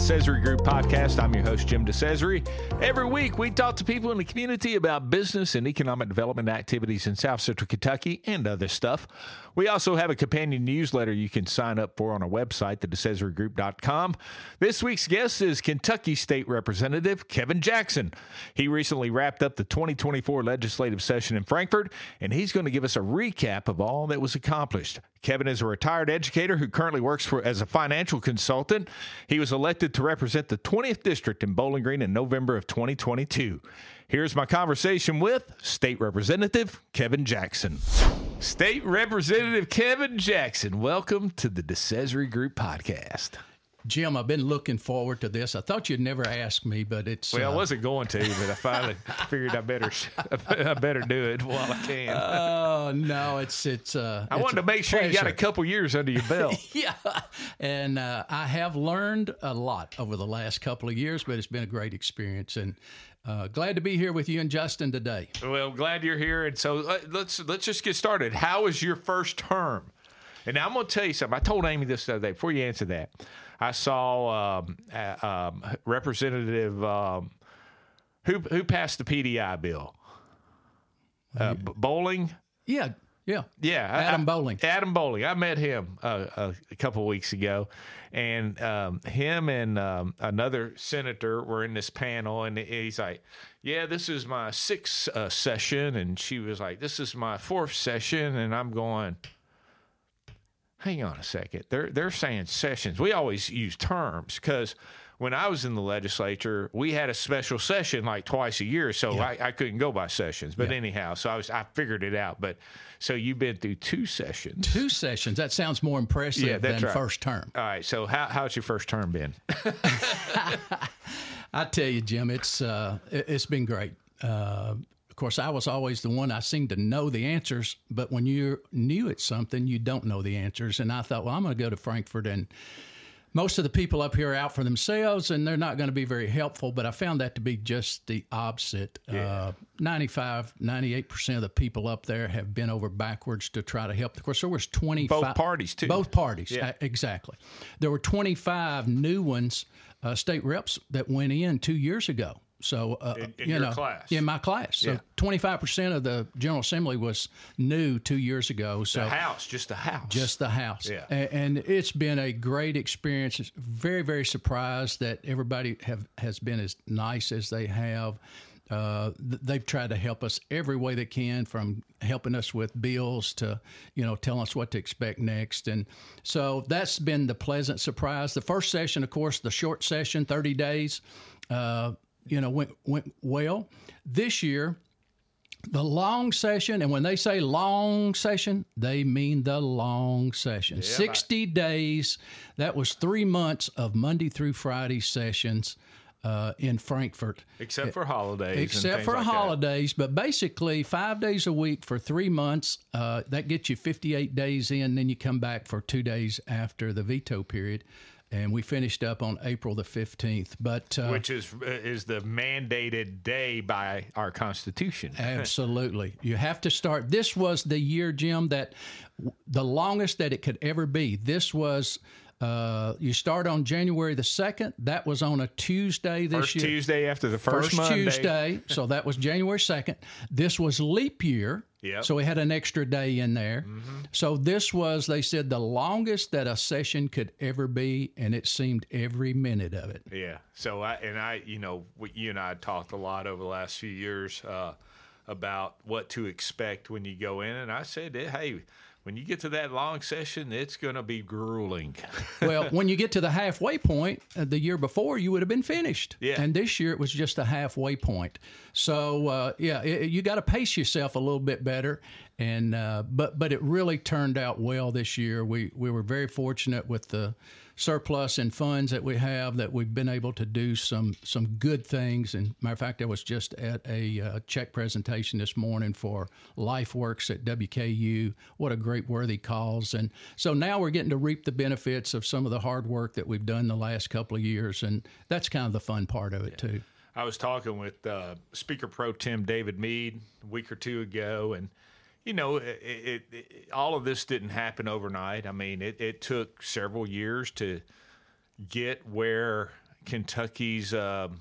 DeCesare Group podcast. I'm your host, Jim DeCesare. Every week, we talk to people in the community about business and economic development activities in South Central Kentucky and other stuff. We also have a companion newsletter you can sign up for on our website, thedecesaregroup.com. This week's guest is Kentucky State Representative Kevin Jackson. He recently wrapped up the 2024 legislative session in Frankfort, and he's going to give us a recap of all that was accomplished. Kevin is a retired educator who currently works as a financial consultant. He was elected to represent the 20th District in Bowling Green in November of 2022. Here's my conversation with State Representative Kevin Jackson. State Representative Kevin Jackson, welcome to the DeCesare Group podcast. Jim, I've been looking forward to this. I thought you'd never ask me, but it's... Well, I wasn't going to, but I finally figured I better do it while I can. Oh, no, it's I wanted to make sure you got a couple years under your belt. Yeah, and I have learned a lot over the last couple of years, but it's been a great experience, and glad to be here with you and Justin today. Well, glad you're here, and so let's just get started. How was your first term? And now I'm going to tell you something. I told Amy this the other day. Before you answer that, I saw Representative who passed the PDI bill. Bowling. Yeah. Adam Bowling. Adam Bowling. I met him a couple of weeks ago, and him and another senator were in this panel, and he's like, "Yeah, this is my sixth session," and she was like, "This is my fourth session," and I'm going, hang on a second. They're saying sessions. We always use terms because when I was in the legislature, we had a special session like twice a year, so yeah. I couldn't go by sessions. But anyhow, so I figured it out. But so you've been through two sessions. Two sessions. That sounds more impressive than right. First term. All right. So how's your first term been? I tell you, Jim, it's been great. Of course, I was always the one I seemed to know the answers, but when you're new at something, you don't know the answers. And I thought, well, I'm going to go to Frankfort, and most of the people up here are out for themselves, and they're not going to be very helpful. But I found that to be just the opposite. Yeah. 98% of the people up there have been over backwards to try to help. Of course, there was 25. Both parties, too. Both parties, yeah. Exactly. There were 25 new ones, state reps, that went in 2 years ago. So, in your class? In my class. So 25% of the General Assembly was new 2 years ago. So just the House. Just the House. Yeah. And it's been a great experience. It's very, very surprised that everybody has been as nice as they have. They've tried to help us every way they can, from helping us with bills to, telling us what to expect next. And so that's been the pleasant surprise. The first session, of course, the short session, 30 days, went well. This year, the long session, and when they say long session, they mean the long session. Yeah, 60 days. That was 3 months of Monday through Friday sessions in Frankfort. Except for holidays. Except for holidays, but basically 5 days a week for 3 months. That gets you 58 days in, then you come back for 2 days after the veto period. And we finished up on April the 15th. Which is the mandated day by our Constitution. Absolutely. You have to start. This was the year, Jim, that the longest that it could ever be. This was, you start on January the 2nd. That was on a Tuesday this year. First Tuesday after the first Monday. Tuesday. So that was January 2nd. This was leap year. Yep. So we had an extra day in there. Mm-hmm. So this was, they said, the longest that a session could ever be, and it seemed every minute of it. Yeah. So you and I talked a lot over the last few years about what to expect when you go in, and I said, hey, when you get to that long session, it's going to be grueling. Well, when you get to the halfway point, the year before, you would have been finished. Yeah. And this year, it was just a halfway point. So, you got to pace yourself a little bit better. And but it really turned out well this year. We were very fortunate with the surplus in funds that we have, that we've been able to do some good things. And matter of fact, I was just at a check presentation this morning for LifeWorks at WKU. What a great worthy cause. And so now we're getting to reap the benefits of some of the hard work that we've done the last couple of years. And that's kind of the fun part of it, too. I was talking with Speaker Pro Tem David Meade a week or two ago, and all of this didn't happen overnight. I mean, it took several years to get where Kentucky's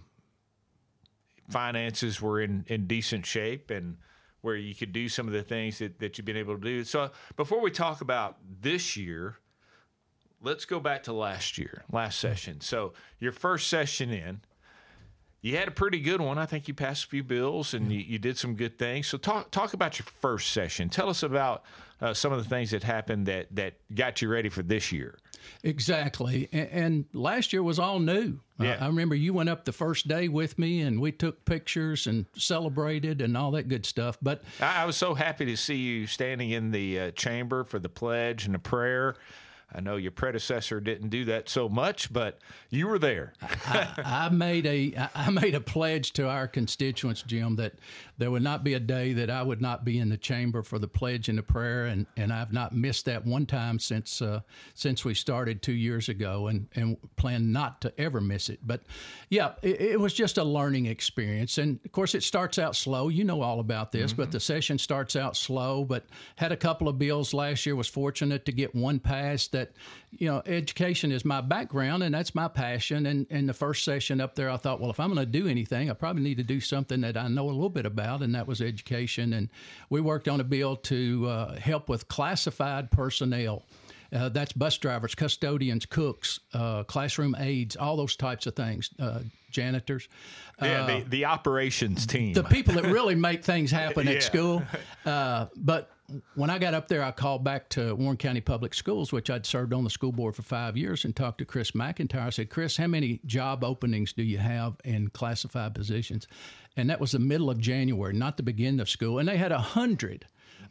finances were in decent shape and where you could do some of the things that you've been able to do. So before we talk about this year, let's go back to last session. So your first session in, you had a pretty good one. I think you passed a few bills and you did some good things. So talk about your first session. Tell us about some of the things that happened that got you ready for this year. Exactly. And last year was all new. Yeah. I remember you went up the first day with me and we took pictures and celebrated and all that good stuff. But I was so happy to see you standing in the chamber for the pledge and the prayer. I know your predecessor didn't do that so much, but you were there. I made a pledge to our constituents, Jim, that there would not be a day that I would not be in the chamber for the pledge and the prayer, and I've not missed that one time since we started 2 years ago, and plan not to ever miss it. But yeah, it was just a learning experience, and of course it starts out slow. You know all about this, but the session starts out slow. But had a couple of bills last year. Was fortunate to get one passed. That, education is my background and that's my passion. And the first session up there, I thought, well, if I'm going to do anything, I probably need to do something that I know a little bit about, and that was education. And we worked on a bill to help with classified personnel. That's bus drivers, custodians, cooks, classroom aides, all those types of things, janitors. Yeah, the operations team. The people that really make things happen at school. But when I got up there, I called back to Warren County Public Schools, which I'd served on the school board for 5 years, and talked to Chris McIntyre. I said, Chris, how many job openings do you have in classified positions? And that was the middle of January, not the beginning of school. And they had 100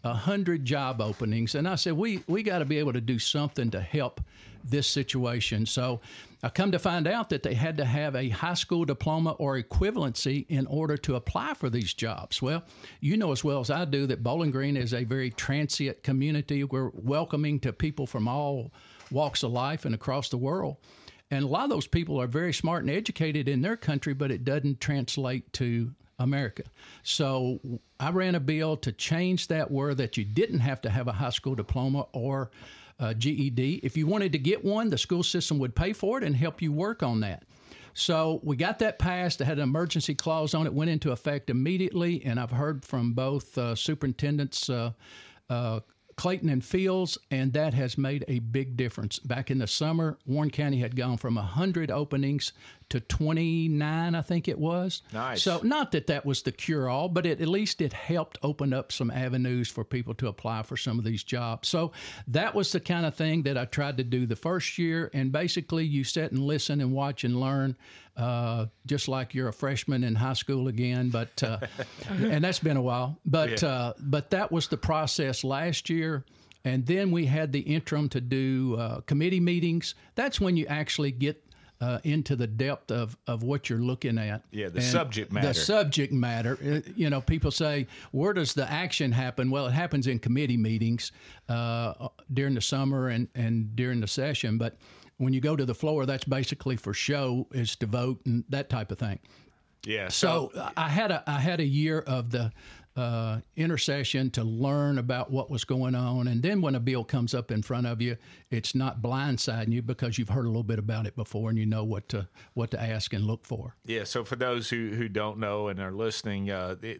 job openings. And I said, we got to be able to do something to help this situation. So I come to find out that they had to have a high school diploma or equivalency in order to apply for these jobs. Well, you know as well as I do that Bowling Green is a very transient community. We're welcoming to people from all walks of life and across the world. And a lot of those people are very smart and educated in their country, but it doesn't translate to America. So I ran a bill to change that where that you didn't have to have a high school diploma or GED. If you wanted to get one, the school system would pay for it and help you work on that. So we got that passed. It had an emergency clause on it, went into effect immediately, and I've heard from both superintendents Clayton and Fields, and that has made a big difference. Back in the summer, Warren County had gone from 100 openings to 29, I think it was. Nice. So not that was the cure-all, but at least it helped open up some avenues for people to apply for some of these jobs. So that was the kind of thing that I tried to do the first year, and basically you sit and listen and watch and learn, just like you're a freshman in high school again. But and that's been a while. But that was the process last year. And then we had the interim to do committee meetings. That's when you actually get into the depth of what you're looking at. Yeah, the subject matter. The subject matter. People say, where does the action happen? Well, it happens in committee meetings during the summer and during the session. But when you go to the floor, that's basically for show, is to vote and that type of thing. Yeah. So I had a year of the intercession to learn about what was going on. And then when a bill comes up in front of you, it's not blindsiding you because you've heard a little bit about it before and you know what to ask and look for. Yeah. So for those who don't know and are listening,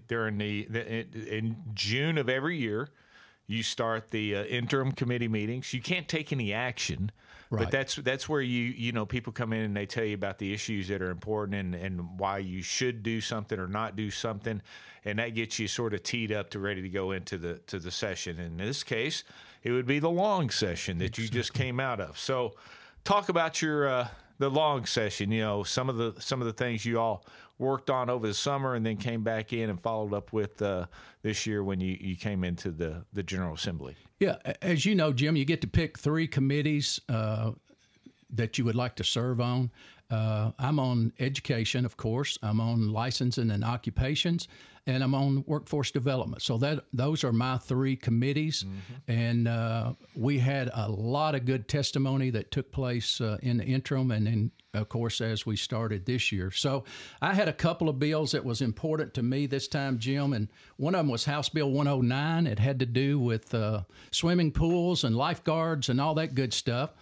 in June of every year, you start the interim committee meetings. You can't take any action. Right. But that's where people come in and they tell you about the issues that are important and why you should do something or not do something, and that gets you sort of teed up to ready to go into the session. In this case, it would be the long session that you just came out of. So, talk about your the long session. Some of the things you all worked on over the summer and then came back in and followed up with this year when you came into the General Assembly. Yeah, as you know, Jim, you get to pick 3 committees that you would like to serve on. I'm on education, of course. I'm on licensing and occupations, and I'm on workforce development. So those are my 3 committees. Mm-hmm. And we had a lot of good testimony that took place in the interim and then, of course, as we started this year. So I had a couple of bills that was important to me this time, Jim, and one of them was House Bill 109. It had to do with swimming pools and lifeguards and all that good stuff.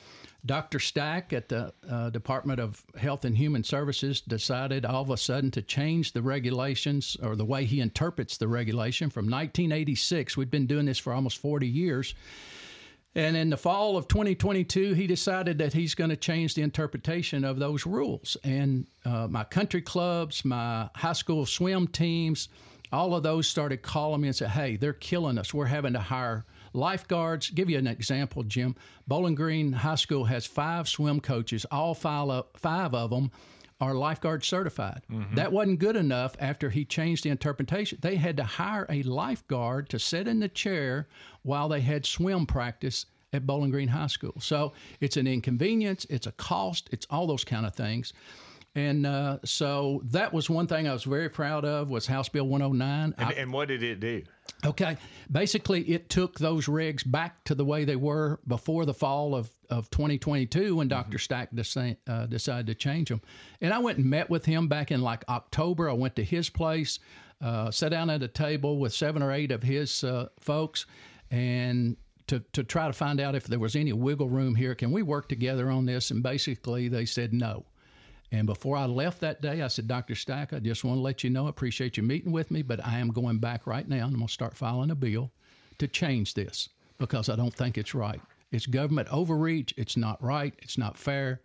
Dr. Stack at the Department of Health and Human Services decided all of a sudden to change the regulations, or the way he interprets the regulation, from 1986. We've been doing this for almost 40 years. And in the fall of 2022, he decided that he's going to change the interpretation of those rules. And my country clubs, my high school swim teams, all of those started calling me and said, hey, they're killing us. We're having to hire lifeguards. Give you an example, Jim. Bowling Green High School has 5 swim coaches. All 5 of them are lifeguard certified. Mm-hmm. That wasn't good enough. After he changed the interpretation, they had to hire a lifeguard to sit in the chair while they had swim practice at Bowling Green High School. So it's an inconvenience, it's a cost, it's all those kind of things. And so that was one thing I was very proud of, was House Bill 109. And what did it do? Okay. Basically, it took those regs back to the way they were before the fall of 2022 when Dr. Stack decided to change them. And I went and met with him back in like October. I went to his place, sat down at a table with 7 or 8 of his folks, and to try to find out if there was any wiggle room here. Can we work together on this? And basically, they said no. And before I left that day, I said, Dr. Stack, I just want to let you know, I appreciate you meeting with me, but I am going back right now, and I'm going to start filing a bill to change this, because I don't think it's right. It's government overreach. It's not right. It's not fair.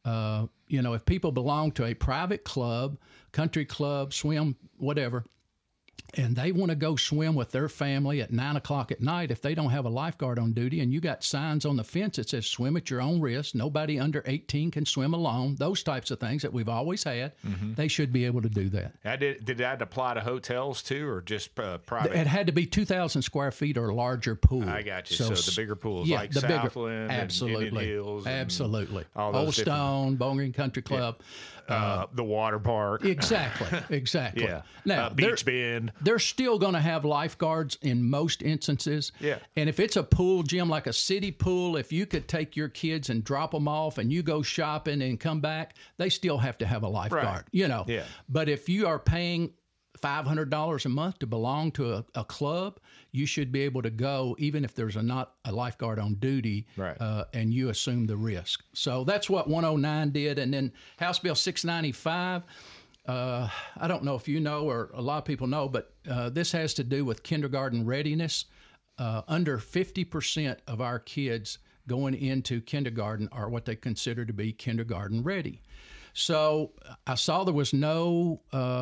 If people belong to a private club, country club, swim, whatever, and they want to go swim with their family at 9 o'clock at night, if they don't have a lifeguard on duty, and you got signs on the fence that says swim at your own risk, nobody under 18 can swim alone, those types of things that we've always had, they should be able to do that. Did that apply to hotels too, or just private? It had to be 2,000 square feet or larger pool. I got you. So the bigger pools, like the Southland, absolutely, and Indian Hills. Absolutely. Old Stone, Bowling Green Country Club. The water park. Exactly. Yeah. Now, Beach Bend. They're still going to have lifeguards in most instances. Yeah. And if it's a pool, Jim, like a city pool, if you could take your kids and drop them off and you go shopping and come back, they still have to have a lifeguard, right. Yeah. But if you are paying $500 a month to belong to a club, you should be able to go even if there's not a lifeguard on duty, right. And you assume the risk. So that's what 109 did. And then House Bill 695, I don't know if you know or a lot of people know, but this has to do with kindergarten readiness. Under 50% of our kids going into kindergarten are what they consider to be kindergarten ready. So I saw there was no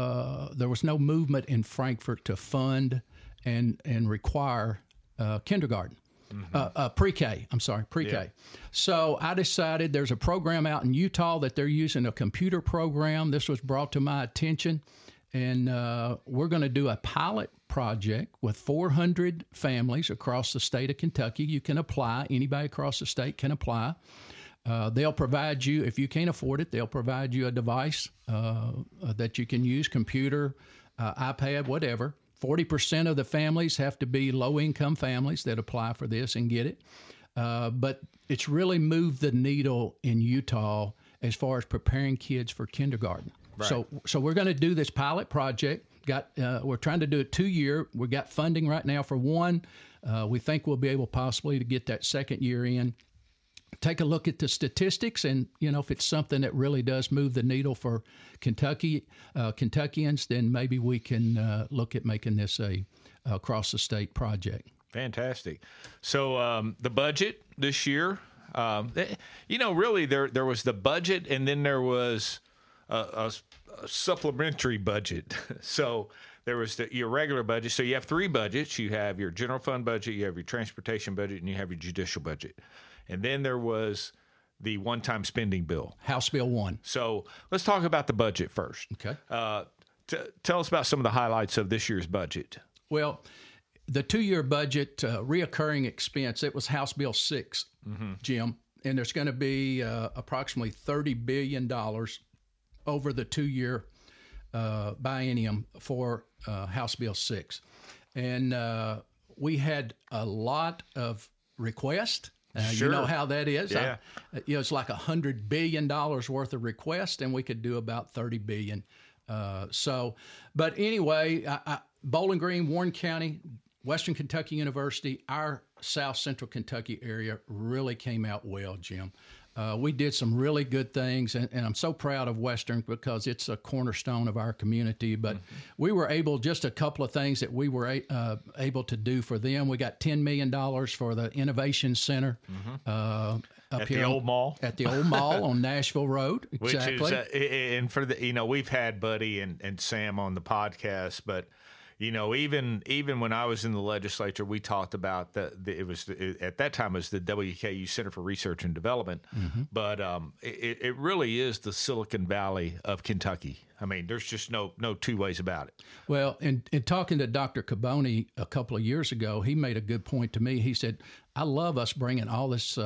movement in Frankfort to fund and require kindergarten, pre-K. I'm sorry, pre-K. Yeah. So I decided there's a program out in Utah that they're using, a computer program. This was brought to my attention, and we're going to do a pilot project with 400 families across the state of Kentucky. You can apply. Anybody across the state can apply. They'll provide you, if you can't afford it, they'll provide you a device that you can use, computer, iPad, whatever. 40% of the families have to be low-income families that apply for this and get it. But it's really moved the needle in Utah as far as preparing kids for kindergarten. Right. So we're going to do this pilot project. We're trying to do it 2-year. We got funding right now for 1. We think we'll be able possibly to get that 2nd year in. Take a look at the statistics, and if it's something that really does move the needle for Kentuckians, then maybe we can look at making this a across the state project. Fantastic. So the budget this year, really there was the budget, and then there was a supplementary budget. So there was your regular budget. So you have 3 budgets. You have your general fund budget, you have your transportation budget, and you have your judicial budget. And then there was the one-time spending bill. House Bill 1. So let's talk about the budget first. Okay. Tell us about some of the highlights of this year's budget. Well, the 2-year budget, reoccurring expense, it was House Bill 6, Jim. And there's going to be approximately $30 billion over the 2-year biennium for House Bill 6. And we had a lot of requests. Sure. You know how that is. Yeah. It's like $100 billion worth of requests, and we could do about $30 billion. But anyway, Bowling Green, Warren County, Western Kentucky University, our South Central Kentucky area really came out well, Jim. We did some really good things, and I'm so proud of Western because it's a cornerstone of our community. But we were able, just a couple of things that we were able to do for them. We got $10 million for the Innovation Center up at here the old mall. At the old mall on Nashville Road. Exactly. Which is, and for the, we've had Buddy and Sam on the podcast, but even when I was in the legislature, we talked about at that time it was the WKU Center for Research and Development, but it really is the Silicon Valley of Kentucky. I mean, there's just no two ways about it. Well, in talking to Dr. Caboni a couple of years ago, he made a good point to me. He said, I love us bringing all this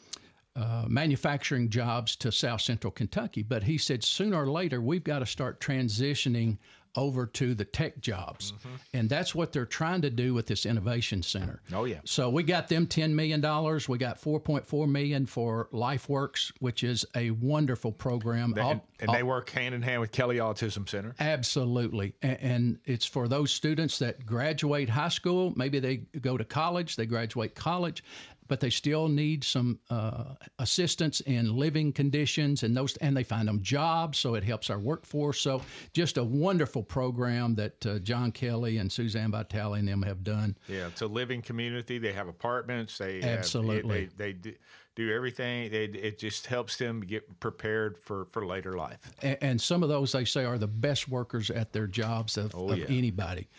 manufacturing jobs to South Central Kentucky, but he said sooner or later we've got to start transitioning over to the tech jobs. And that's what they're trying to do with this Innovation Center. Oh, yeah. So we got them $10 million. We got $4.4 million for LifeWorks, which is a wonderful program. They work hand in hand with Kelly Autism Center. Absolutely. And it's for those students that graduate high school. Maybe they go to college, they graduate college, but they still need some assistance in living conditions and they find them jobs, so it helps our workforce. So just a wonderful program that John Kelly and Suzanne Vitale and them have done. Yeah, it's a living community. They have apartments. Absolutely. They do everything. It just helps them get prepared for later life. And some of those, they say, are the best workers at their jobs of anybody.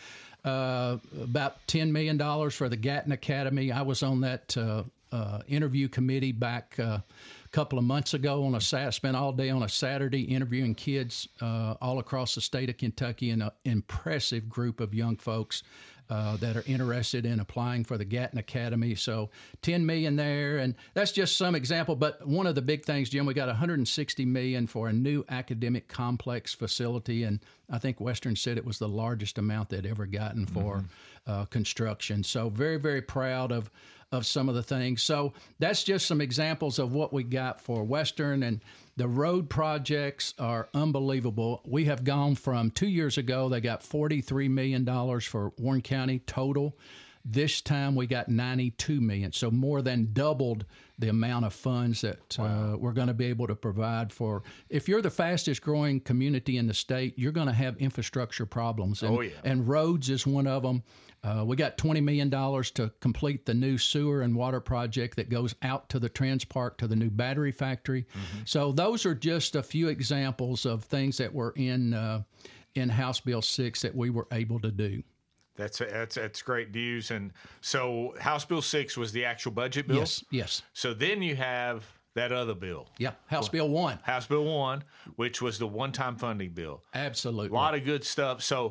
About $10 million for the Gatton Academy. I was on that interview committee back a couple of months ago. Spent all day on a Saturday interviewing kids all across the state of Kentucky, and an impressive group of young folks that are interested in applying for the Gatton Academy. So $10 million there, and that's just some example. But one of the big things, Jim, we got $160 million for a new academic complex facility, and I think Western said it was the largest amount they'd ever gotten for construction. So very, very proud of some of the things. So that's just some examples of what we got for Western, and the road projects are unbelievable. We have gone from 2 years ago, they got $43 million for Warren County total. This time we got $92 million, so more than doubled the amount of funds that we're going to be able to provide for. If you're the fastest growing community in the state, you're going to have infrastructure problems. And roads is one of them. We got $20 million to complete the new sewer and water project that goes out to the Trans Park to the new battery factory. So those are just a few examples of things that were in House Bill 6 that we were able to do. That's great news. And so House Bill 6 was the actual budget bill? Yes. So then you have that other bill. Yeah, House Bill 1. House Bill 1, which was the one-time funding bill. Absolutely. A lot of good stuff. So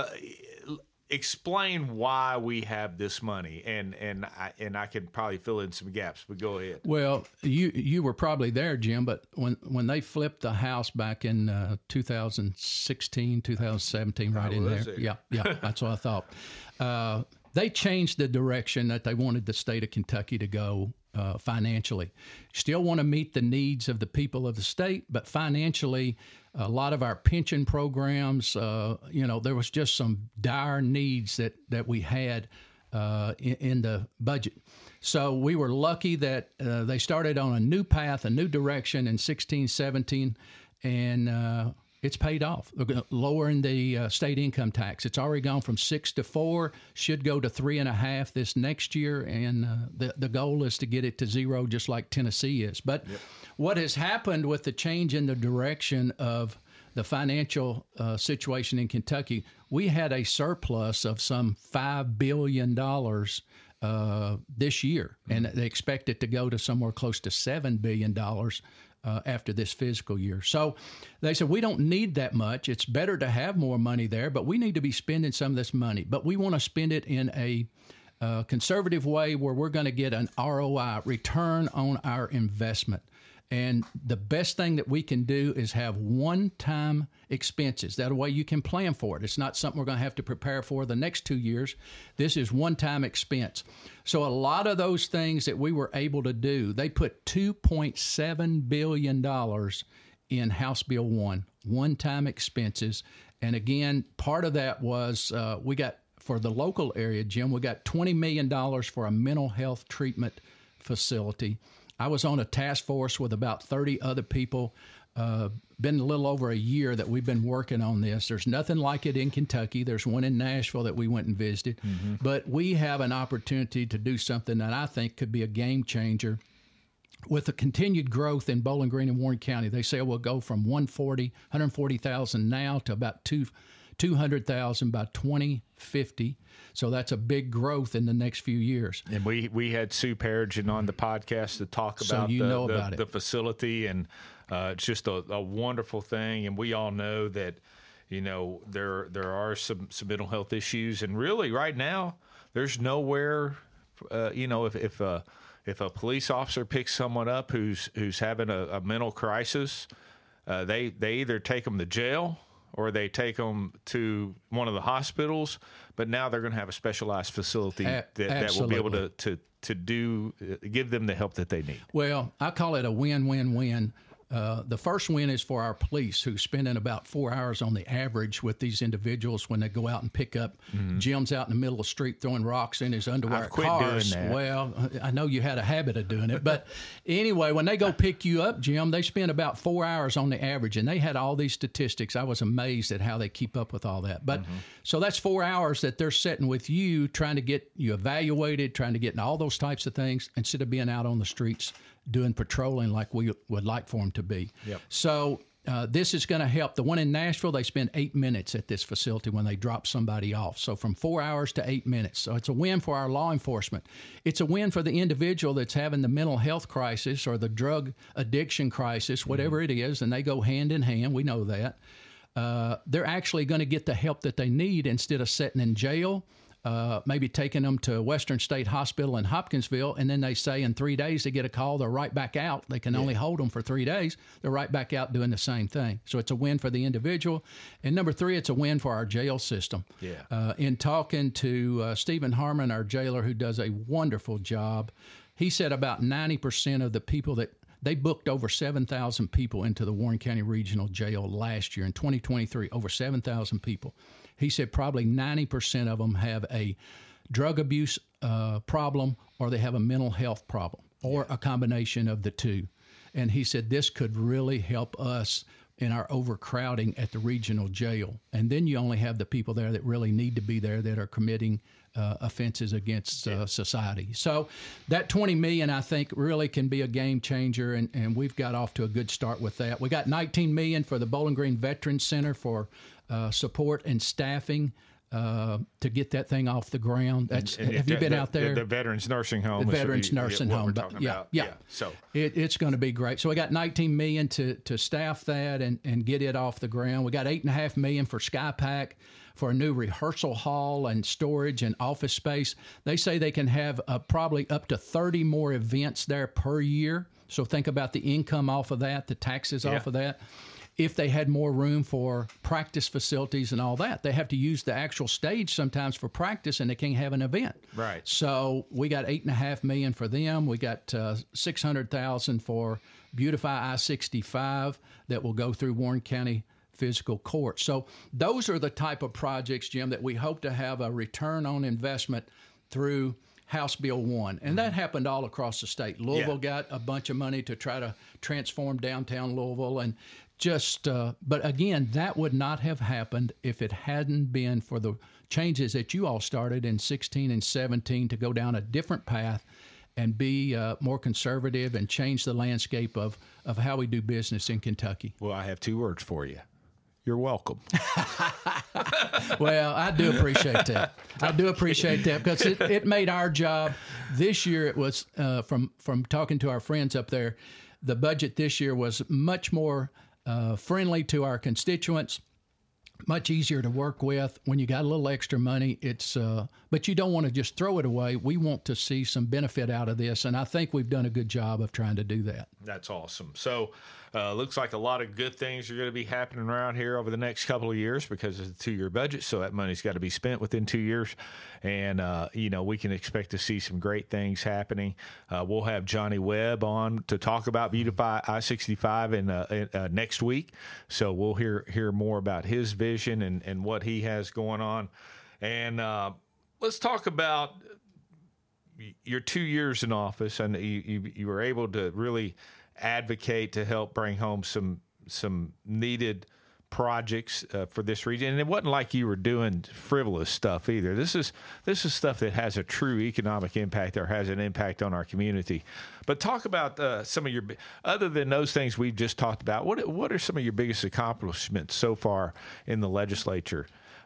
explain why we have this money, and I could probably fill in some gaps, but go ahead. Well, you were probably there, Jim, but when they flipped the House back in 2016, 2017, right in there. Yeah, that's what I thought. They changed the direction that they wanted the state of Kentucky to go financially. Still want to meet the needs of the people of the state, but financially, a lot of our pension programs, there was just some dire needs that we had in the budget. So we were lucky that they started on a new path, a new direction in 16, 17, and it's paid off. Lowering the state income tax. It's already gone from 6 to 4, should go to 3.5 this next year, and the goal is to get it to 0, just like Tennessee is. But what has happened with the change in the direction of the financial situation in Kentucky, we had a surplus of some $5 billion this year, and they expect it to go to somewhere close to $7 billion after this fiscal year. So they said, we don't need that much. It's better to have more money there, but we need to be spending some of this money. But we want to spend it in a conservative way where we're going to get an ROI, return on our investment. And the best thing that we can do is have one-time expenses. That way you can plan for it. It's not something we're going to have to prepare for the next 2 years. This is one-time expense. So a lot of those things that we were able to do, they put $2.7 billion in House Bill 1, one-time expenses. And again, part of that was we got, for the local area, Jim, we got $20 million for a mental health treatment facility. I was on a task force with about 30 other people. Been a little over a year that we've been working on this. There's nothing like it in Kentucky. There's one in Nashville that we went and visited. But we have an opportunity to do something that I think could be a game changer. With the continued growth in Bowling Green and Warren County, they say we'll go from 140,000 now to about 200,000 by 2050. So that's a big growth in the next few years. And we had Sue Perigin on the podcast to talk about the facility, and it's just a wonderful thing. And we all know that, there are some mental health issues, and really right now there's nowhere, if a police officer picks someone up who's having a mental crisis, they either take them to jail or they take them to one of the hospitals. But now they're going to have a specialized facility that will be able to give them the help that they need. Well, I call it a win-win-win. The first win is for our police, who's spending about 4 hours on the average with these individuals when they go out and pick up Jim's out in the middle of the street throwing rocks in his underwear I've quit cars. doing that. Well, I know you had a habit of doing it. But anyway, when they go pick you up, Jim, they spend about 4 hours on the average. And they had all these statistics. I was amazed at how they keep up with all that. But so that's 4 hours that they're sitting with you, trying to get you evaluated, trying to get in all those types of things, instead of being out on the streets doing patrolling like we would like for them to be. Yep. So this is going to help. The one in Nashville, they spend 8 minutes at this facility when they drop somebody off. So from 4 hours to 8 minutes. So it's a win for our law enforcement. It's a win for the individual that's having the mental health crisis or the drug addiction crisis, whatever it is, and they go hand in hand. We know that. They're actually going to get the help that they need instead of sitting in jail. Maybe taking them to Western State Hospital in Hopkinsville, and then they say in 3 days they get a call, they're right back out. They can only hold them for 3 days. They're right back out doing the same thing. So it's a win for the individual. And number three, it's a win for our jail system. In talking to Stephen Harmon, our jailer, who does a wonderful job, he said about 90% of the people that they booked over 7,000 people into the Warren County Regional Jail last year in 2023, over 7,000 people. He said probably 90% of them have a drug abuse problem, or they have a mental health problem, or a combination of the two. And he said this could really help us in our overcrowding at the regional jail. And then you only have the people there that really need to be there, that are committing offenses against society. So that $20 million, I think, really can be a game changer, and we've got off to a good start with that. We got $19 million for the Bowling Green Veterans Center for support and staffing to get that thing off the ground. Have you been out there? The Veterans Nursing Home. The Veterans Nursing Home. Yeah. So it's going to be great. So we got $19 million to staff that and get it off the ground. We got $8.5 million for SkyPack for a new rehearsal hall and storage and office space. They say they can have probably up to 30 more events there per year. So think about the income off of that, the taxes off of that. If they had more room for practice facilities and all that, they have to use the actual stage sometimes for practice, and they can't have an event. Right. So we got $8.5 million for them. We got $600,000 for Beautify I-65 that will go through Warren County Physical Court. So those are the type of projects, Jim, that we hope to have a return on investment through House Bill 1. And that happened all across the state. Louisville got a bunch of money to try to transform downtown Louisville, and but again, that would not have happened if it hadn't been for the changes that you all started in 16 and 17 to go down a different path and be more conservative and change the landscape of how we do business in Kentucky. Well, I have two words for you. You're welcome. Well, I do appreciate that. I do appreciate that, because it made our job this year. It was from talking to our friends up there, the budget this year was much more friendly to our constituents, much easier to work with. When you got a little extra money, it's but you don't want to just throw it away. We want to see some benefit out of this, and I think we've done a good job of trying to do that. That's awesome. So looks like a lot of good things are going to be happening around here over the next couple of years because of the 2-year budget. So that money's got to be spent within 2 years. And, we can expect to see some great things happening. We'll have Johnny Webb on to talk about Beautify I-65 in next week. So we'll hear more about his vision and what he has going on. And let's talk about your 2 years in office, and you were able to really advocate to help bring home some needed projects for this region. And it wasn't like you were doing frivolous stuff either. This is stuff that has a true economic impact or has an impact on our community. But talk about some of your, other than those things we've just talked about, what are some of your biggest accomplishments so far in the legislature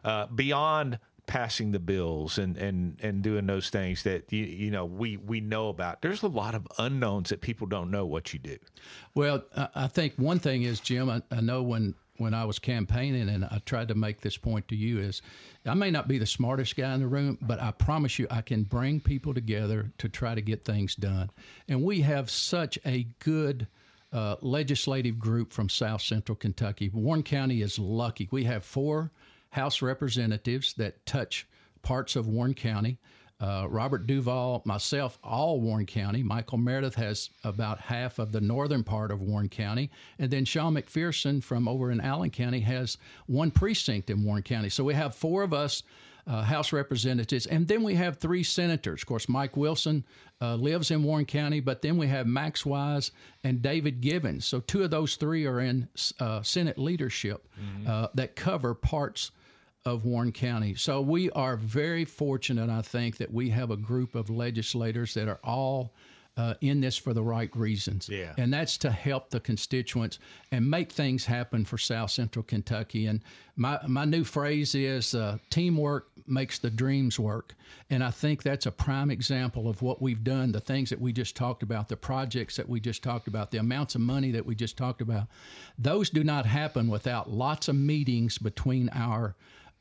beyond passing the bills and doing those things that we know about? There's a lot of unknowns that people don't know what you do. Well, I think one thing is, Jim, I know when I was campaigning, and I tried to make this point to you, is I may not be the smartest guy in the room, but I promise you I can bring people together to try to get things done. And we have such a good legislative group from South Central Kentucky. Warren County is lucky. We have 4 House representatives that touch parts of Warren County. Robert Duvall, myself, all Warren County. Michael Meredith has about half of the northern part of Warren County. And then Sean McPherson from over in Allen County has 1 precinct in Warren County. So we have 4 of us House representatives. And then we have 3 senators. Of course, Mike Wilson lives in Warren County, but then we have Max Wise and David Givens. So 2 of those 3 are in Senate leadership that cover parts of Warren County. So we are very fortunate, I think, that we have a group of legislators that are all in this for the right reasons. Yeah. And that's to help the constituents and make things happen for South Central Kentucky. And my new phrase is teamwork makes the dreams work. And I think that's a prime example of what we've done, the things that we just talked about, the projects that we just talked about, the amounts of money that we just talked about. Those do not happen without lots of meetings between our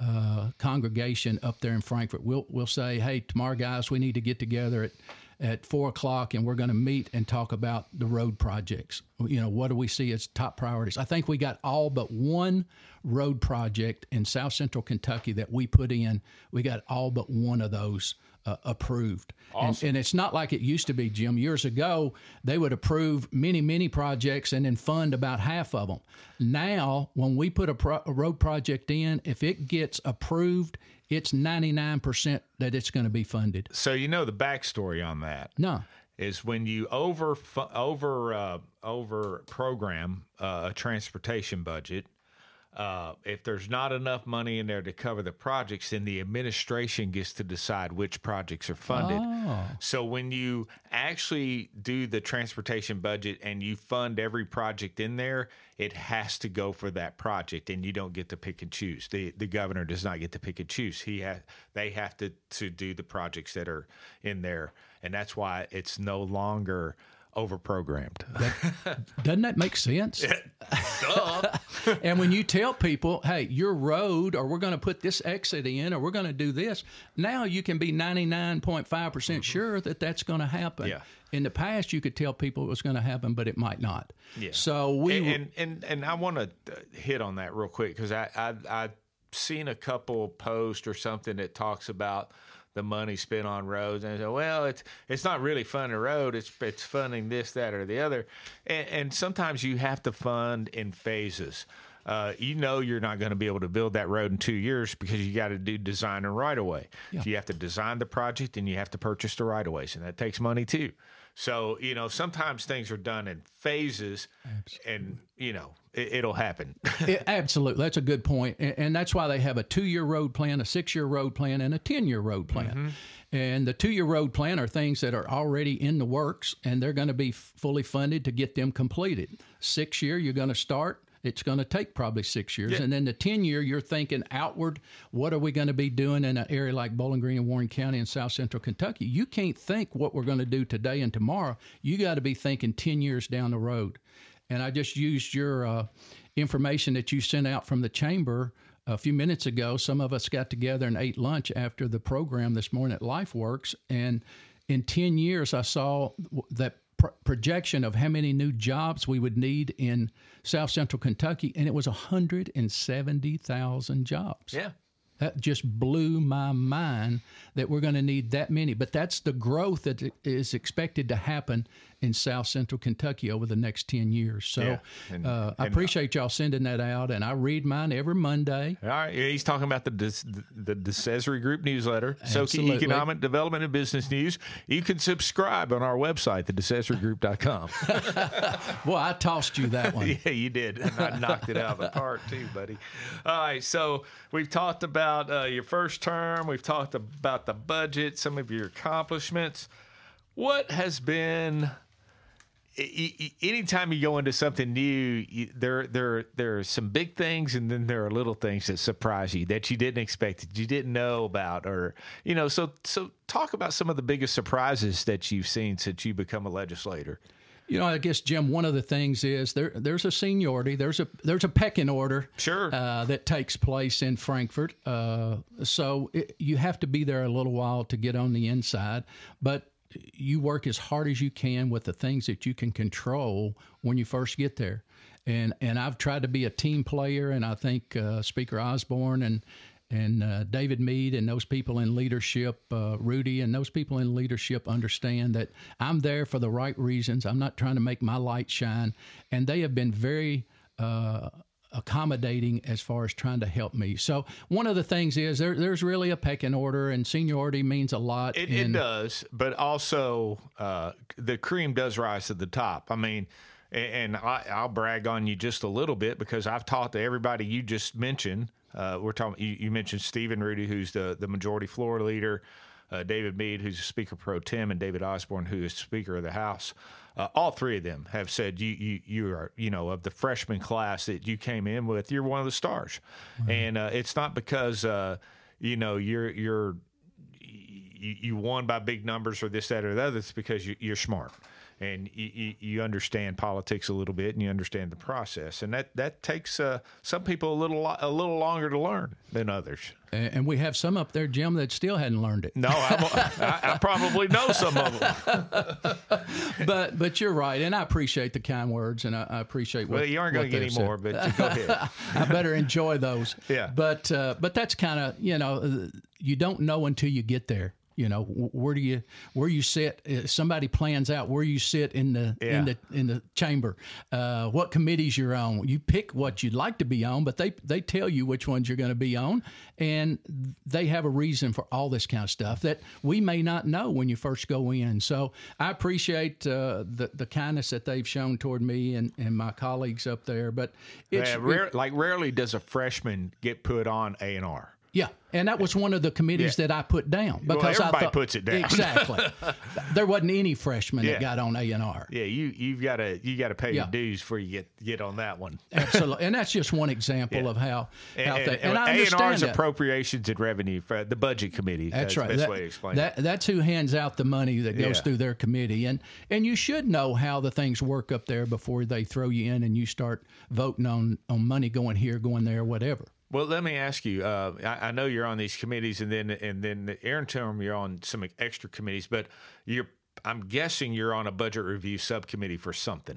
congregation up there in Frankfort. We'll say, hey, tomorrow, guys, we need to get together at 4 o'clock, and we're going to meet and talk about the road projects. What do we see as top priorities? I think we got all but 1 road project in South Central Kentucky that we put in. We got all but 1 of those approved. Awesome. And it's not like it used to be, Jim. Years ago, they would approve many projects and then fund about half of them. Now, when we put a road project in, if it gets approved, it's 99% that it's going to be funded. So the backstory on that. No. Is when you over program a transportation budget. If there's not enough money in there to cover the projects, then the administration gets to decide which projects are funded. Oh. So when you actually do the transportation budget and you fund every project in there, it has to go for that project, and you don't get to pick and choose. The governor does not get to pick and choose. They have to do the projects that are in there, and that's why it's no longer overprogrammed. Doesn't that make sense? Duh. And when you tell people, hey, your road, or we're going to put this exit in, or we're going to do this, now you can be 99.5% sure that that's going to happen. Yeah. In the past, you could tell people it was going to happen, but it might not. Yeah. So and I want to hit on that real quick, because I've seen a couple posts or something that talks about the money spent on roads, and I say, well, it's not really funding a road; it's funding this, that, or the other. And sometimes you have to fund in phases. You're not going to be able to build that road in 2 years because you got to do design and right of way. Yeah. So you have to design the project, and you have to purchase the right of ways, and that takes money too. So sometimes things are done in phases. Absolutely. And it'll happen. Absolutely. That's a good point. And that's why they have a 2-year road plan, a 6-year road plan, and a 10-year road plan. Mm-hmm. And the 2-year road plan are things that are already in the works, and they're going to be fully funded to get them completed. 6-year, you're going to start. It's going to take probably 6 years. Yeah. And then the 10-year, you're thinking outward, what are we going to be doing in an area like Bowling Green and Warren County and South Central Kentucky? You can't think what we're going to do today and tomorrow. You got to be thinking 10 years down the road. And I just used your information that you sent out from the chamber a few minutes ago. Some of us got together and ate lunch after the program this morning at LifeWorks. And in 10 years, I saw that projection of how many new jobs we would need in South Central Kentucky, and it was 170,000 jobs. Yeah. That just blew my mind that we're going to need that many. But that's the growth that is expected to happen in South Central Kentucky over the next 10 years. So I appreciate y'all sending that out, and I read mine every Monday. All right. He's talking about the DeCesare Group newsletter, Soki Economic Development and Business News. You can subscribe on our website, thedecesaregroup.com. Boy, I tossed you that one. Yeah, you did. And I knocked it out of the park, too, buddy. All right. So we've talked about your first term. We've talked about the budget, some of your accomplishments. What has been, anytime you go into something new, there are some big things, and then there are little things that surprise you that you didn't expect, that you didn't know about, or, so talk about some of the biggest surprises that you've seen since you become a legislator. I guess, Jim, one of the things is there's a seniority, there's a pecking order, sure, that takes place in Frankfort. So you have to be there a little while to get on the inside, but you work as hard as you can with the things that you can control when you first get there. And I've tried to be a team player, and I think Speaker Osborne and David Meade and those people in leadership, Rudy and those people in leadership understand that I'm there for the right reasons. I'm not trying to make my light shine. And they have been very accommodating as far as trying to help me. So one of the things is there's really a pecking order, and seniority means a lot. It does, but also the cream does rise to the top. I mean, and I'll brag on you just a little bit, because I've talked to everybody you just mentioned. We're talking. You mentioned Stephen Rudy, who's the majority floor leader, David Meade, who's a Speaker Pro Tem, and David Osborne, who is Speaker of the House. All three of them have said you are, of the freshman class that you came in with, you're one of the stars, and it's not because you won by big numbers or this, that, or the other. It's because you're smart. And you understand politics a little bit, and you understand the process, and that takes some people a little longer to learn than others. And we have some up there, Jim, that still hadn't learned it. No, I probably know some of them. But you're right, and I appreciate the kind words, and I appreciate what. Well, you aren't going to get any more, but go ahead. I better enjoy those. Yeah. But that's kind of you don't know until you get there. Where you sit? Somebody plans out where you sit in the chamber, what committees you're on. You pick what you'd like to be on, but they tell you which ones you're going to be on, and they have a reason for all this kind of stuff that we may not know when you first go in. So I appreciate the kindness that they've shown toward me and my colleagues up there. But rarely does a freshman get put on A&R. Yeah, and that was one of the committees that I put down, because everybody puts it down. Exactly. There wasn't any freshman that got on A&R. Yeah, you got to pay your dues before you get on that one. Absolutely, and that's just one example of how and I understand A&R's appropriations and revenue for the budget committee. That's right. The best way to explain it. That's who hands out the money that goes through their committee, and you should know how the things work up there before they throw you in and you start voting on money going here, going there, whatever. Well, let me ask you. I know you're on these committees, and then the Aaron term you're on some extra committees, but I'm guessing you're on a budget review subcommittee for something.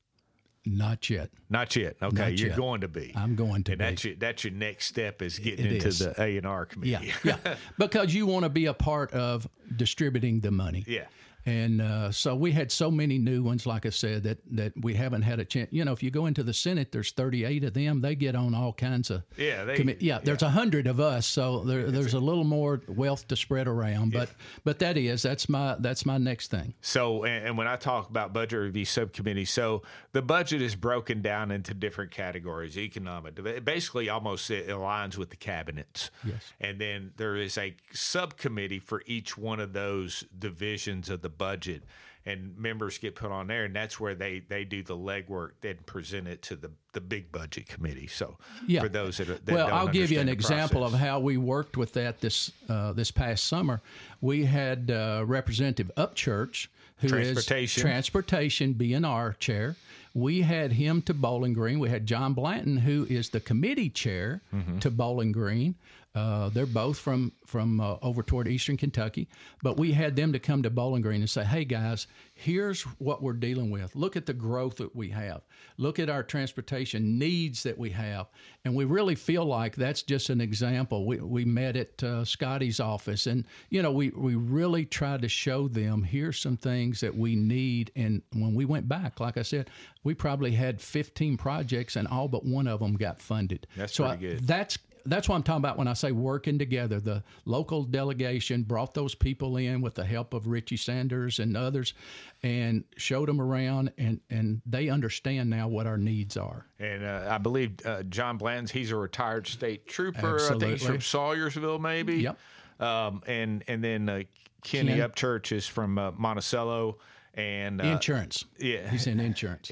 Not yet. Not yet. Okay, Not you're yet. going to be. I'm going to be. That's your next step, is getting into the A&R committee. Yeah, because you want to be a part of distributing the money. Yeah. And so we had so many new ones, like I said, that we haven't had a chance. If you go into the Senate, there's 38 of them. They get on all kinds of there's 100 of us, so there's a little more wealth to spread around. But that's my next thing. So, and when I talk about budget review subcommittee, so the budget is broken down into different categories. Economic, basically, almost it aligns with the cabinets. Yes. And then there is a subcommittee for each one of those divisions of the budget, and members get put on there, and that's where they do the legwork, then present it to the big budget committee. So for those that I'll give you an example process of how we worked with that this past summer. We had Representative Upchurch, who is Transportation B&R chair. We had him to Bowling Green. We had John Blanton, who is the committee chair to Bowling Green. They're both from over toward eastern Kentucky, but we had them to come to Bowling Green and say, hey, guys, here's what we're dealing with. Look at the growth that we have. Look at our transportation needs that we have. And we really feel like that's just an example. We met at Scotty's office, and, we really tried to show them here's some things that we need. And when we went back, like I said, we probably had 15 projects, and all but one of them got funded. That's pretty good. That's what I'm talking about when I say working together. The local delegation brought those people in with the help of Richie Sanders and others and showed them around, and they understand now what our needs are. And I believe John Bland's, he's a retired state trooper. Absolutely. I think he's from Sawyersville, maybe. Yep. And then Kenny Upchurch is from Monticello. And insurance. Yeah. He's in insurance.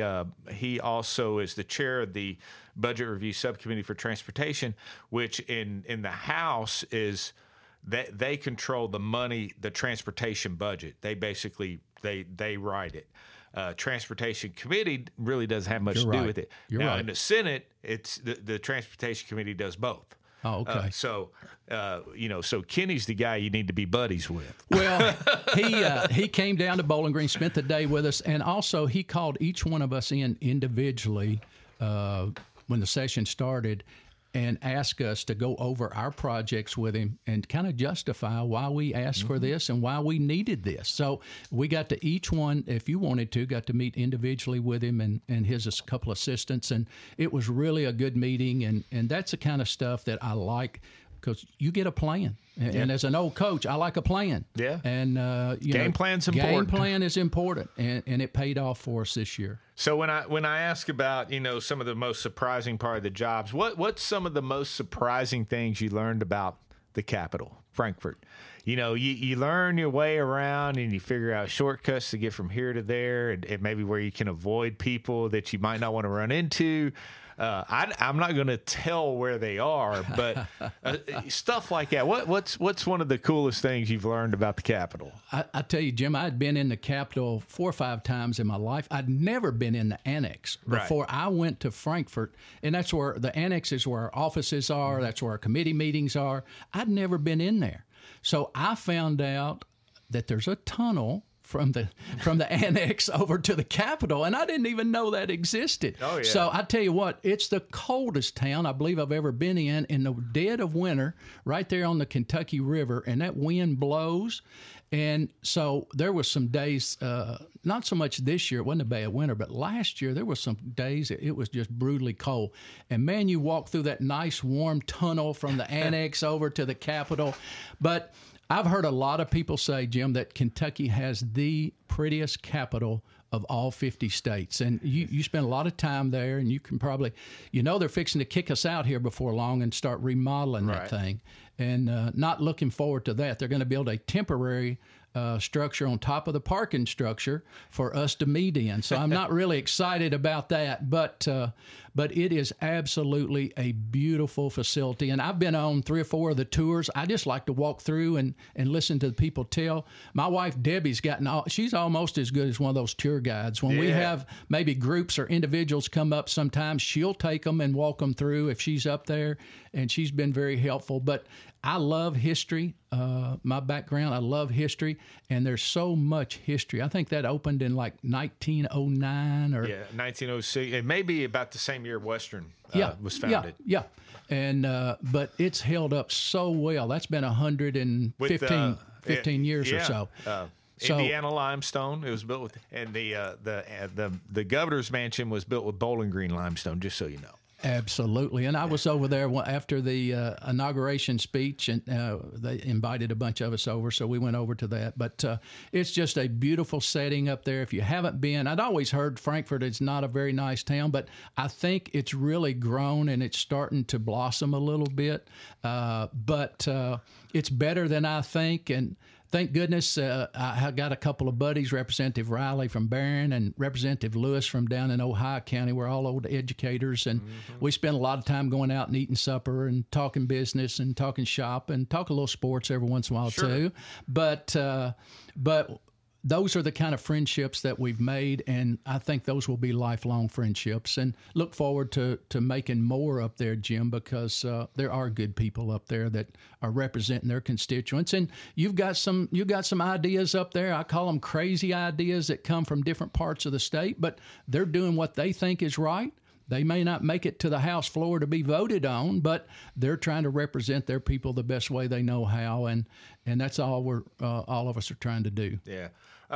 He also is the chair of the Budget Review Subcommittee for Transportation, which in the House is that they control the money, the transportation budget. They basically they write it. Transportation Committee really doesn't have much to do with it. Now in the Senate, it's the Transportation Committee does both. Oh, okay. So Kenny's the guy you need to be buddies with. Well, he came down to Bowling Green, spent the day with us, and also he called each one of us in individually when the session started and asked us to go over our projects with him and kind of justify why we asked for this and why we needed this. So we got to each one, if you wanted to, got to meet individually with him and his couple assistants. And it was really a good meeting. And that's the kind of stuff that I like, because you get a plan. And as an old coach, I like a plan. Yeah. And, game plan's important. Game plan is important. And it paid off for us this year. So when I ask about, some of the most surprising part of the jobs, what's some of the most surprising things you learned about the capital, Frankfort? You learn your way around and you figure out shortcuts to get from here to there, and maybe where you can avoid people that you might not want to run into. I'm not going to tell where they are, but stuff like that. What's one of the coolest things you've learned about the Capitol? I tell you, Jim, I'd been in the Capitol 4 or 5 times in my life. I'd never been in the annex before I went to Frankfort, and that's where the annex is, where our offices are. That's where our committee meetings are. I'd never been in there, so I found out that there's a tunnel from the annex over to the Capitol, and I didn't even know that existed. Oh, yeah. So I tell you what, it's the coldest town I believe I've ever been in the dead of winter, right there on the Kentucky River, and that wind blows. And so there was some days, not so much this year, it wasn't a bad winter, but last year there were some days it was just brutally cold. And man, you walk through that nice warm tunnel from the annex over to the Capitol. But I've heard a lot of people say, Jim, that Kentucky has the prettiest capital of all 50 states. And you spend a lot of time there, and you can probably, they're fixing to kick us out here before long and start remodeling that thing. And not looking forward to that. They're going to build a temporary structure on top of the parking structure for us to meet in. So I'm not really excited about that, but it is absolutely a beautiful facility. And I've been on 3 or 4 of the tours. I just like to walk through and listen to the people tell. My wife, Debbie's she's almost as good as one of those tour guides. When we have maybe groups or individuals come up sometimes, she'll take them and walk them through if she's up there, and she's been very helpful. But I love history. My background, I love history, and there's so much history. I think that opened in like 1909 or 1906. It may be about the same year Western was founded. Yeah. And but it's held up so well. That's been 15 years or so. Indiana limestone. It was built with, and the governor's mansion was built with Bowling Green limestone. Just so you know. Absolutely. And I was over there after the inauguration speech, and they invited a bunch of us over, so we went over to that. But it's just a beautiful setting up there. If you haven't been, I'd always heard Frankfort is not a very nice town, but I think it's really grown and it's starting to blossom a little bit. But it's better than I think, and thank goodness I got a couple of buddies, Representative Riley from Barron and Representative Lewis from down in Ohio County. We're all old educators, and we spend a lot of time going out and eating supper and talking business and talking shop and talk a little sports every once in a while too. But those are the kind of friendships that we've made, and I think those will be lifelong friendships. And look forward to making more up there, Jim, because there are good people up there that are representing their constituents. And you've got some ideas up there. I call them crazy ideas that come from different parts of the state, but they're doing what they think is right. They may not make it to the House floor to be voted on, but they're trying to represent their people the best way they know how, and that's all all of us are trying to do. Yeah.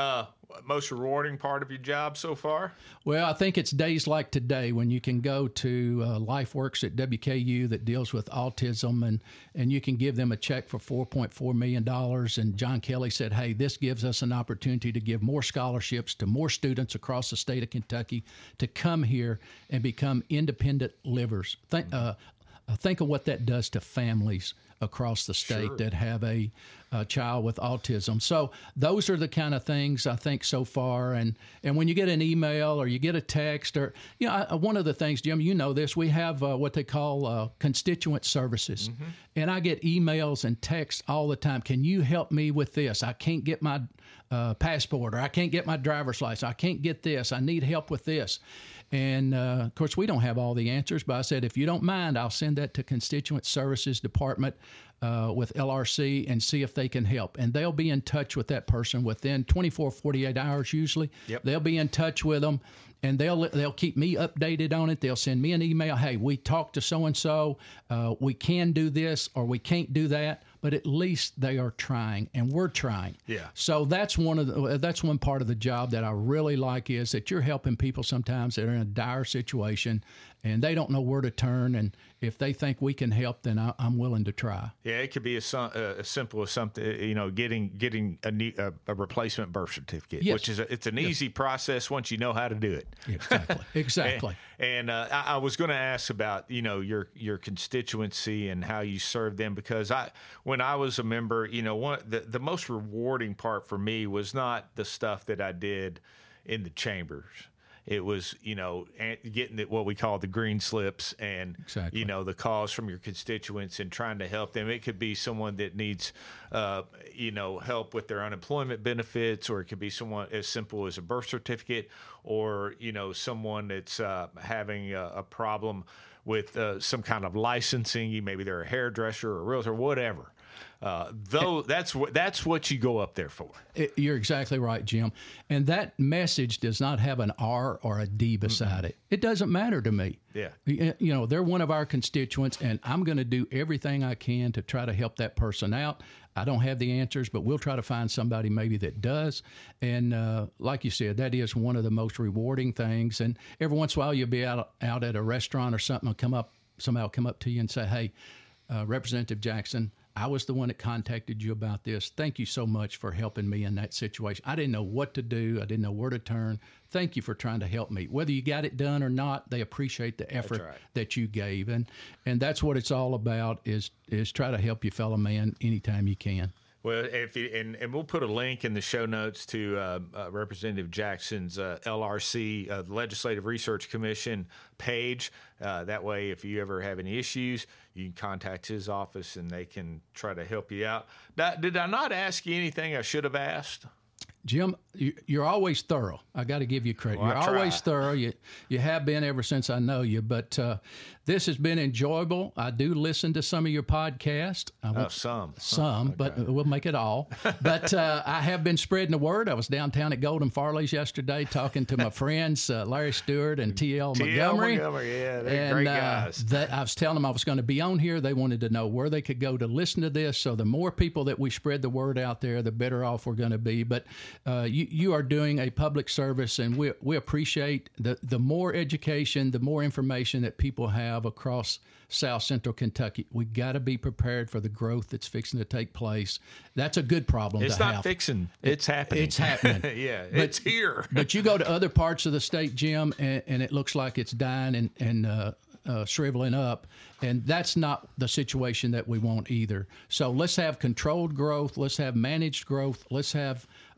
Most rewarding part of your job so far? Well, I think it's days like today when you can go to LifeWorks at WKU that deals with autism, and you can give them a check for $4.4 million. And John Kelly said, hey, this gives us an opportunity to give more scholarships to more students across the state of Kentucky to come here and become independent livers. Think of what that does to families across the state that have a child with autism. So those are the kind of things I think so far. And when you get an email or you get a text, or one of the things, Jim, you know this, we have what they call constituent services. Mm-hmm. And I get emails and texts all the time. Can you help me with this? I can't get my passport, or I can't get my driver's license. I can't get this. I need help with this. And, of course, we don't have all the answers, but I said, if you don't mind, I'll send that to Constituent Services Department with LRC and see if they can help. And they'll be in touch with that person within 24, 48 hours usually. Yep. They'll be in touch with them, and they'll keep me updated on it. They'll send me an email, hey, we talked to so-and-so, we can do this or we can't do that. But at least they are trying, and we're trying. Yeah. So that's one part of the job that I really like, is that you're helping people sometimes that are in a dire situation, and they don't know where to turn. And if they think we can help, then I'm willing to try. Yeah, it could be as simple as something, getting a replacement birth certificate, yes. Which is it's an easy process once you know how to do it. Exactly. And I was going to ask about your constituency and how you serve them, because when I was a member, the most rewarding part for me was not the stuff that I did in the chambers. It was, getting what we call the green slips and, the calls from your constituents and trying to help them. It could be someone that needs, help with their unemployment benefits, or it could be someone as simple as a birth certificate, or, someone that's having a problem with some kind of licensing. Maybe they're a hairdresser or a realtor, whatever. That's what you go up there for. You're exactly right, Jim. And that message does not have an R or a D beside it. It doesn't matter to me. Yeah. They're one of our constituents, and I'm going to do everything I can to try to help that person out. I don't have the answers, but we'll try to find somebody maybe that does. And like you said, that is one of the most rewarding things. And every once in a while, you'll be out at a restaurant or something, and somebody will come up to you and say, hey, Representative Jackson, I was the one that contacted you about this. Thank you so much for helping me in that situation. I didn't know what to do. I didn't know where to turn. Thank you for trying to help me. Whether you got it done or not, they appreciate the effort that you gave. And that's what it's all about, is try to help your fellow man anytime you can. Well, and we'll put a link in the show notes to Representative Jackson's LRC, Legislative Research Commission page. That way, if you ever have any issues, you can contact his office and they can try to help you out. Did I not ask you anything I should have asked? Jim, you're always thorough. I got to give you credit. You're always thorough. You have been ever since I know you. But this has been enjoyable. I do listen to some of your podcasts. Some, but we'll make it all. But I have been spreading the word. I was downtown at Golden Farley's yesterday talking to my friends, Larry Stewart and T.L. Montgomery. Yeah, they're great guys. I was telling them I was going to be on here. They wanted to know where they could go to listen to this. So the more people that we spread the word out there, the better off we're going to be. But you are doing a public service, and we appreciate the more education, the more information that people have across South Central Kentucky. We got to be prepared for the growth that's fixing to take place. That's a good problem to have. It's not fixing. It's happening. It's happening. Yeah, it's here. But you go to other parts of the state, Jim, and it looks like it's dying and shriveling up, and that's not the situation that we want either. So let's have controlled growth. Let's have managed growth. Let's have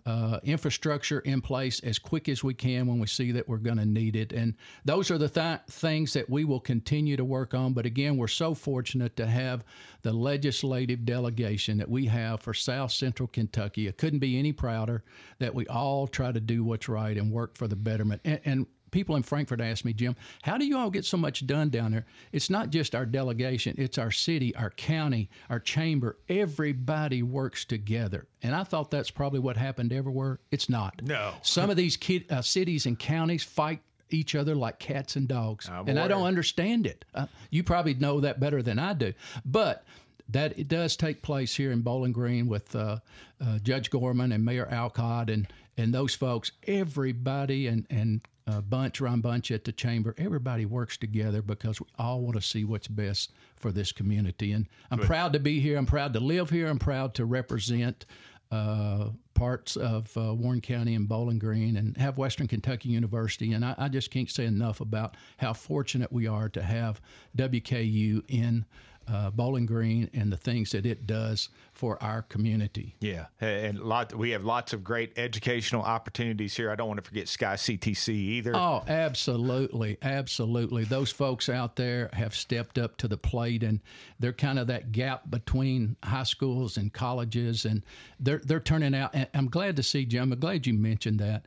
infrastructure in place as quick as we can when we see that we're going to need it. And those are the things that we will continue to work on. But again, we're so fortunate to have the legislative delegation that we have for South Central Kentucky. It couldn't be any prouder that we all try to do what's right and work for the betterment. And people in Frankfort ask me, Jim, how do you all get so much done down there? It's not just our delegation. It's our city, our county, our chamber. Everybody works together. And I thought that's probably what happened everywhere. It's not. No. Some of these cities and counties fight each other like cats and dogs. And I don't understand it. You probably know that better than I do. But that it does take place here in Bowling Green with Judge Gorman and Mayor Alcott and those folks. Everybody and Ron Bunch at the chamber, everybody works together because we all want to see what's best for this community. And I'm proud to be here. I'm proud to live here. I'm proud to represent parts of Warren County and Bowling Green and have Western Kentucky University. And I just can't say enough about how fortunate we are to have WKU in Bowling Green and the things that it does for our community. Yeah, and we have lots of great educational opportunities here. I don't want to forget Sky CTC either. Oh, absolutely, absolutely. Those folks out there have stepped up to the plate, and they're kind of that gap between high schools and colleges, and they're turning out. And I'm glad to see, Jim, I'm glad you mentioned that.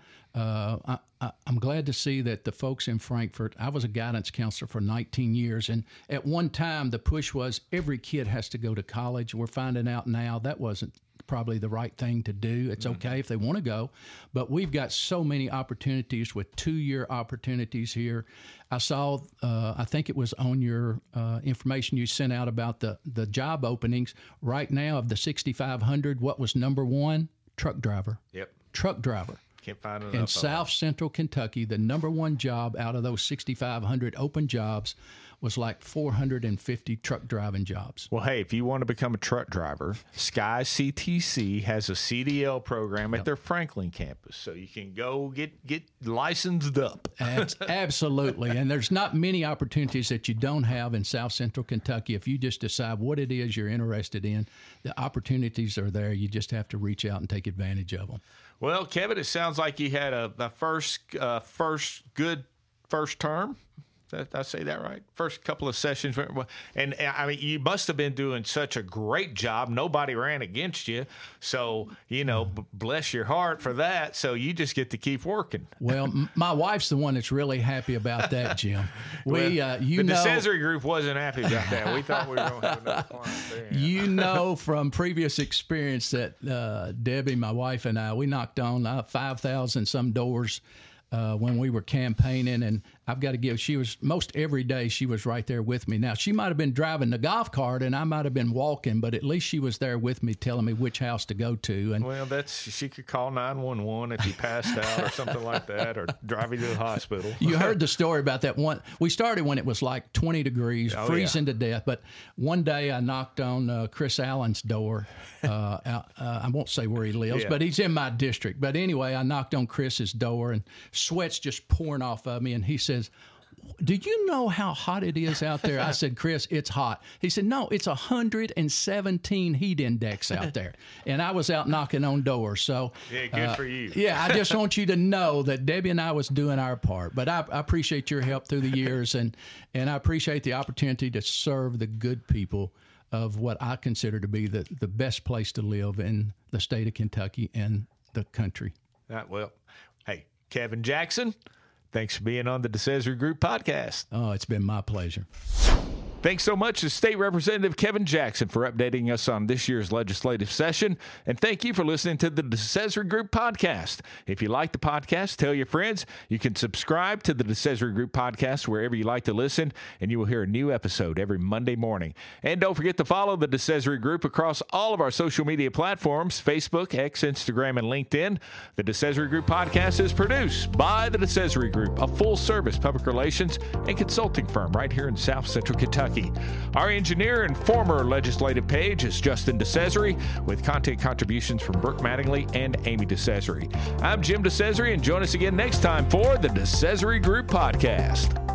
I'm glad to see that the folks in Frankfort, I was a guidance counselor for 19 years, and at one time the push was every kid has to go to college. We're finding out now that wasn't probably the right thing to do. It's okay if they want to go, but we've got so many opportunities with 2-year opportunities here. I saw, I think it was on your information you sent out about the job openings. Right now of the 6,500, what was number one? Truck driver. Yep. Truck driver. Can't find enough in South Central Kentucky, the number one job out of those 6,500 open jobs was like 450 truck driving jobs. Well, hey, if you want to become a truck driver, Sky CTC has a CDL program at their Franklin campus, so you can go get licensed up. Absolutely, and there's not many opportunities that you don't have in South Central Kentucky. If you just decide what it is you're interested in, the opportunities are there. You just have to reach out and take advantage of them. Well, Kevin, it sounds like you had a good first term. Did I say that right? First couple of sessions. And I mean, you must have been doing such a great job. Nobody ran against you. So, bless your heart for that. So you just get to keep working. Well, my wife's the one that's really happy about that, Jim. The DeCesare group wasn't happy about that. We thought we were going to have another client there. From previous experience that Debbie, my wife, and I, we knocked on 5,000 some doors when we were campaigning, and I've got to give, she was most every day she was right there with me. Now, she might have been driving the golf cart and I might have been walking, but at least she was there with me telling me which house to go to. And well, she could call 911 if you passed out or something like that, or drive you to the hospital. You heard the story about that one. We started when it was like 20 degrees, freezing to death. But one day I knocked on Chris Allen's door. I won't say where he lives, but he's in my district. But anyway, I knocked on Chris's door and sweat's just pouring off of me. And he says, "Do you know how hot it is out there?" I said, "Chris, it's hot." He said, "No, it's 117 heat index out there." And I was out knocking on doors. So yeah, good for you. Yeah, I just want you to know that Debbie and I was doing our part. But I appreciate your help through the years, and I appreciate the opportunity to serve the good people of what I consider to be the best place to live in the state of Kentucky and the country. Well, hey, Kevin Jackson, thanks for being on the DeCesare Group podcast. Oh, it's been my pleasure. Thanks so much to State Representative Kevin Jackson for updating us on this year's legislative session. And thank you for listening to the DeCesare Group podcast. If you like the podcast, tell your friends. You can subscribe to the DeCesare Group podcast wherever you like to listen, and you will hear a new episode every Monday morning. And don't forget to follow the DeCesare Group across all of our social media platforms, Facebook, X, Instagram, and LinkedIn. The DeCesare Group podcast is produced by the DeCesare Group, a full-service public relations and consulting firm right here in South Central Kentucky. Our engineer and former legislative page is Justin DeCesare, with content contributions from Brooke Mattingly and Amy DeCesare. I'm Jim DeCesare, and join us again next time for the DeCesare Group podcast.